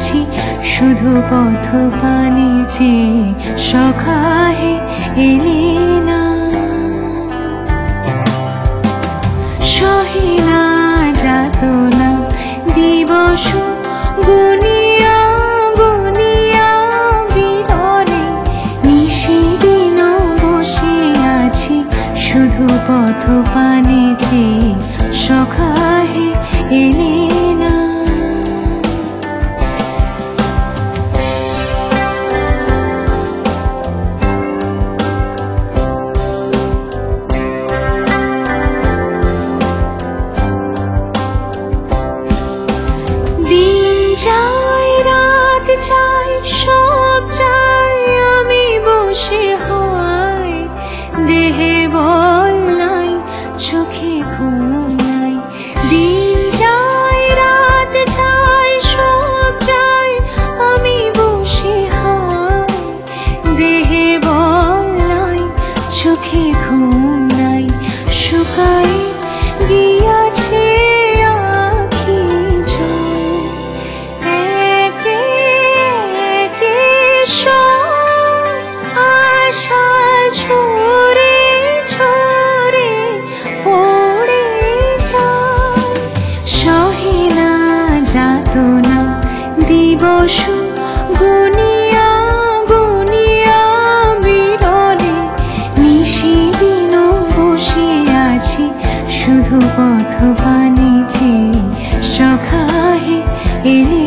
আছি শুধু পথ পানি চেয়ে, সখা হে এলে না। সহিনা যাতনা দিবস গুনিয়া গুনিয়া বিরলে, নিশিদিন বসে আছি শুধু পথ পানি চেয়ে, সখা হে এলে না। যাই রাত যাই সব যাই, আমি বসে হয় দেহে বল নাই, চোখে ঘুম নাই। দিন যাই রাত যাই সব যাই, আমি বসে হয় দেহে বল নাই, চোখে ঘুম নাই। শুকাই গিয়াছে আখি জল, ঝরে ঝরে পড়ে যায়। সহিনা যাতনা দিবস গুনিয়া গুনিয়া বিরলে, নিশিদিন বসে আছি শুধু পথ পানি চেয়ে, সখা হে এলে